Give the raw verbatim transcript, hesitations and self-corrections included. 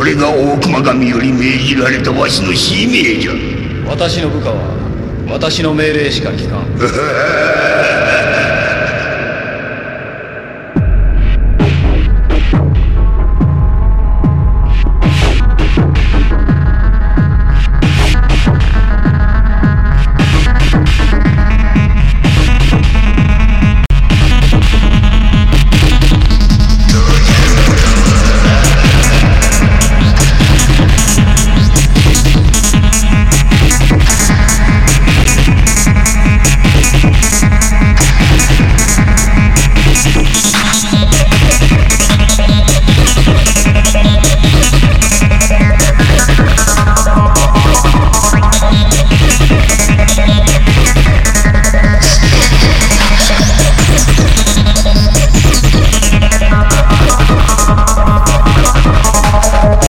れが大隈神より命じられたわしの使命じゃ。 私の部下は私の命令しか聞かん。